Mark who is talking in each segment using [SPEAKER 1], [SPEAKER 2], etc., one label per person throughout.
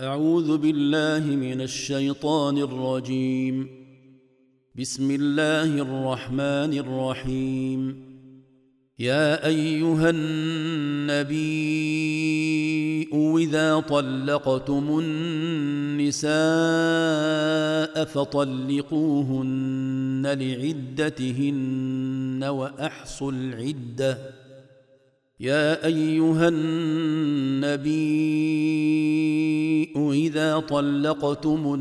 [SPEAKER 1] أعوذ بالله من الشيطان الرجيم. بسم الله الرحمن الرحيم. يا أيها النبي إذا طلقتم النساء فطلقوهن لعدتهن وأحصوا العدة. يا أيها النبي إذا طلقتم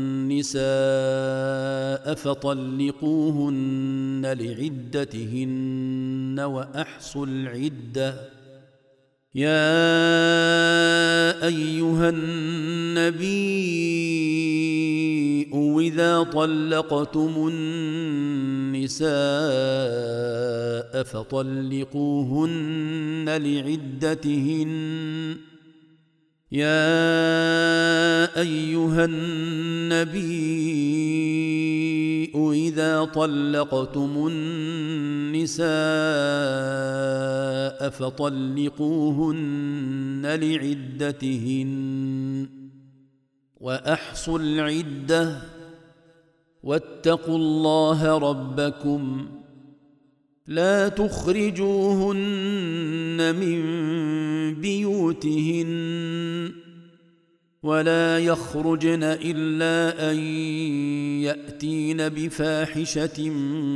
[SPEAKER 1] النساء فطلقوهن لعدتهن وأحصوا العدة. يا أيها النبي إذا طلقتم النساء فطلقوهن لعدتهن. يا أيها النبي إذا طلقتم النساء فطلقوهن لعدتهن وأحصوا العدة واتقوا الله ربكم لا تخرجوهن من بيوتهن ولا يخرجن إلا أن يأتين بفاحشة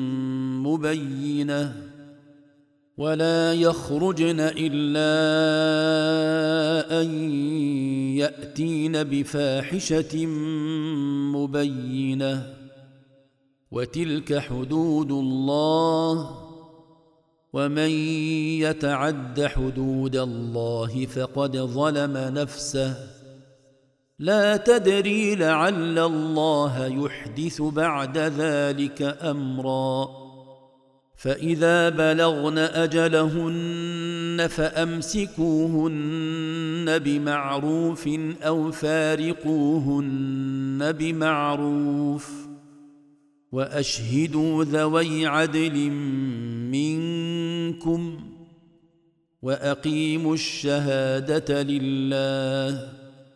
[SPEAKER 1] مبينة وتلك حدود الله ومن يتعد حدود الله فقد ظلم نفسه لا تدري لعل الله يحدث بعد ذلك أمرا. فإذا بلغن أجلهن فأمسكوهن بمعروف أو فارقوهن بمعروف وأشهدوا ذوي عدل منكم وأقيموا الشهادة لله.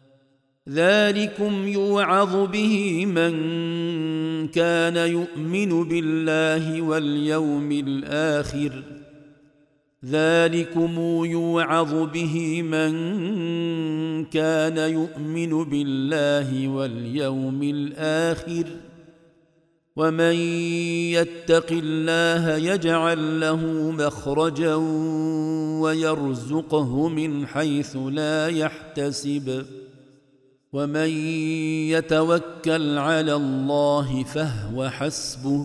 [SPEAKER 1] ذلكم يوعظ به من كان يؤمن بالله واليوم الآخر. ومن يتق الله يجعل له مخرجا ويرزقه من حيث لا يحتسب. ومن يتوكل على الله فهو حسبه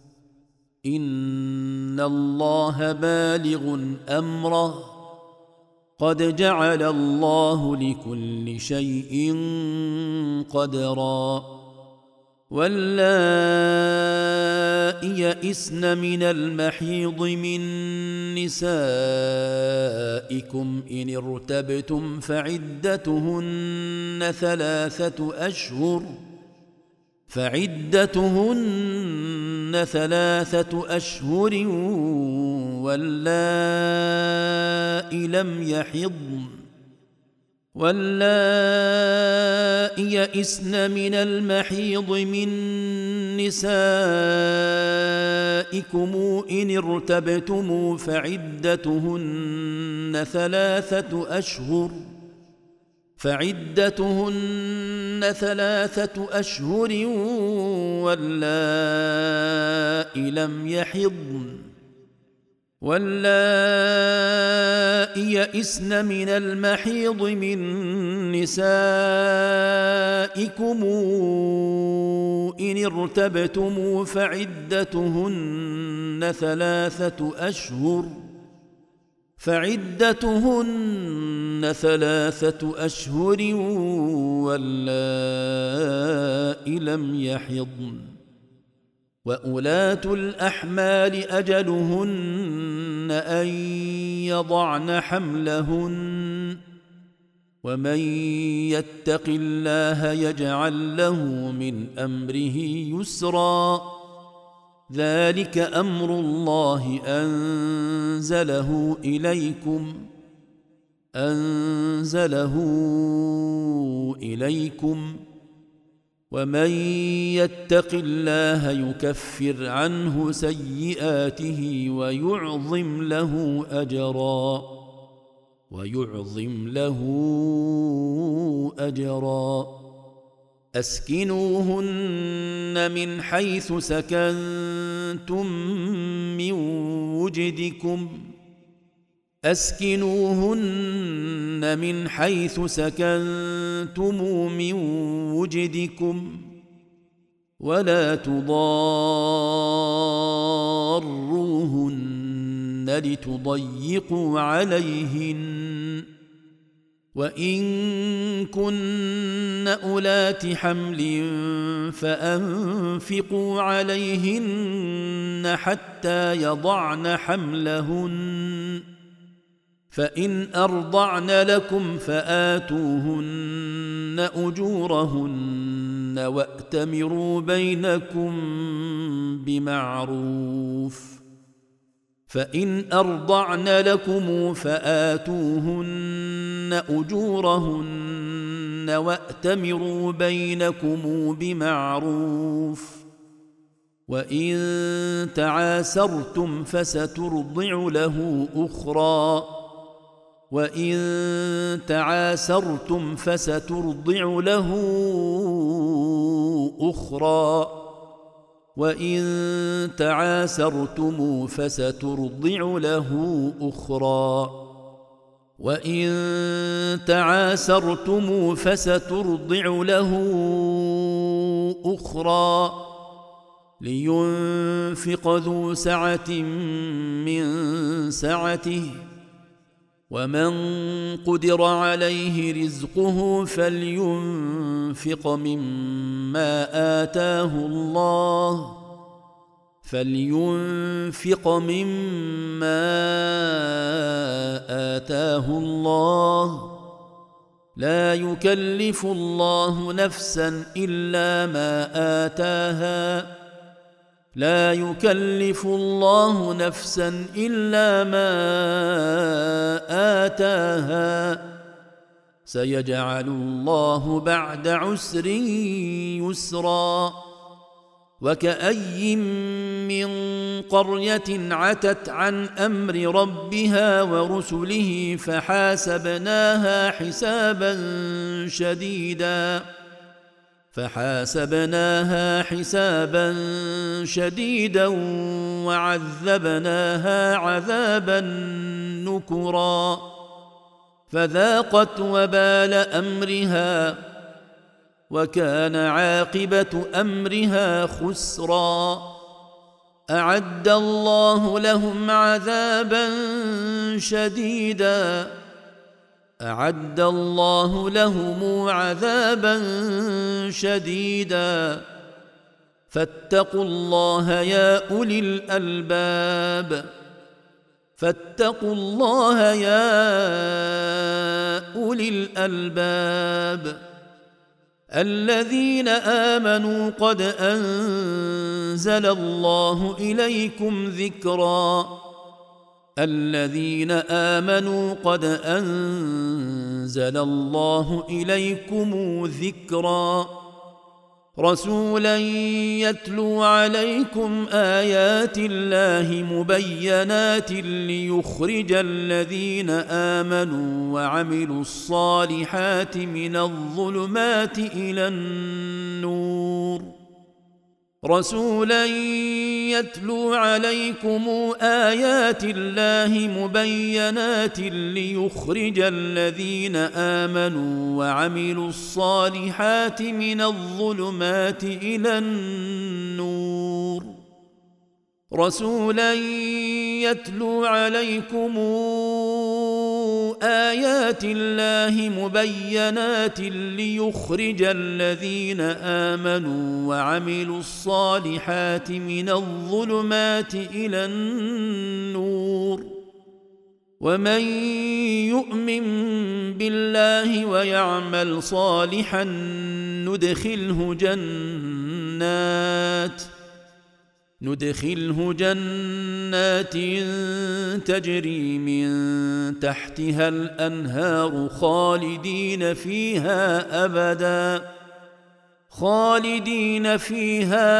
[SPEAKER 1] إن الله بالغ أمره قد جعل الله لكل شيء قدرا. واللائي يئسن من المحيض من نسائكم إن ارتبتم فعدتهن ثلاثة أشهر واللائي يئسن من المحيض من نسائكم إن ارتبتم فعدتهن ثلاثة أشهر واللائي يئسن من المحيض من نسائكم إن ارتبتم فعدتهن ثلاثة أشهر واللائي لم يحضن. وأولاة الأحمال أجلهن أن يضعن حملهن ومن يتق الله يجعل له من أمره يسرا. ذلك أمر الله أنزله إليكم إليكم ومن يتق الله يكفر عنه سيئاته ويعظم له أجرا أسكنوهن من حيث سكنتم من وجدكم ولا تضاروهن لتضيقوا عليهن وإن كن أولات حمل فأنفقوا عليهن حتى يضعن حملهن فإن أرضعن لكم فآتوهن أجورهن وأتمروا بينكم بمعروف فإن أرضعن لكم فآتوهن أجورهن وأتمروا بينكم بمعروف وإن تعاسرتم فسترضع له أخرى وإن تعاسرتم فسترضع له أخرى لينفق ذو سعة من سعته ومن قدر عليه رزقه فلينفق مما آتاه الله لا يكلف الله نفسا إلا ما آتاها سيجعل الله بعد عسر يسرا وكأي من قرية عتت عن أمر ربها ورسله فحاسبناها حسابا شديدا وعذبناها عذابا نكرا فذاقت وبال أمرها وكان عاقبة أمرها خسرا أعد الله لهم عذابا شديدا فاتقوا الله يا أولي الألباب الذين آمنوا قد أنزل الله إليكم ذكرا رسولا يتلو عليكم آيات الله مبينات ليخرج الذين آمنوا وعملوا الصالحات من الظلمات إلى النور رسولا يتلو عليكم آيات الله مبينات ليخرج الذين آمنوا وعملوا الصالحات من الظلمات إلى النور ومن يؤمن بالله ويعمل صالحا ندخله جنات تجري من تحتها الأنهار خالدين فيها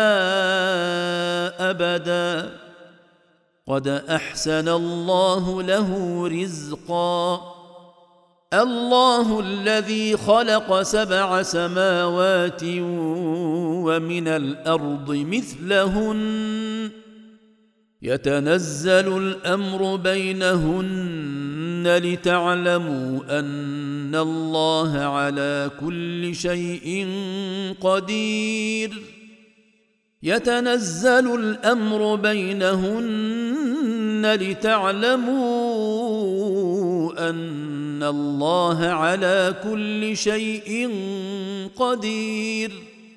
[SPEAKER 1] أبدا قد أحسن الله له رزقا الله الذي خلق 7 سماوات ومن الأرض مثلهن يتنزل الأمر بينهن لتعلموا أن الله على كل شيء قدير يتنزل الأمر بينهن لتعلموا أن الله على كل شيء قدير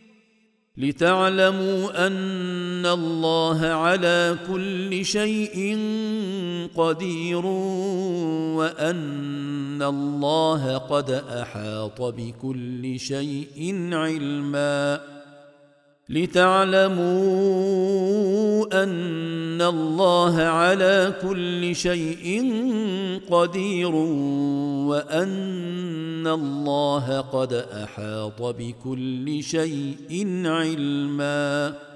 [SPEAKER 1] وأن الله قد أحاط بكل شيء علما لتعلموا أن الله على كل شيء قدير وأن الله قد أحاط بكل شيء علما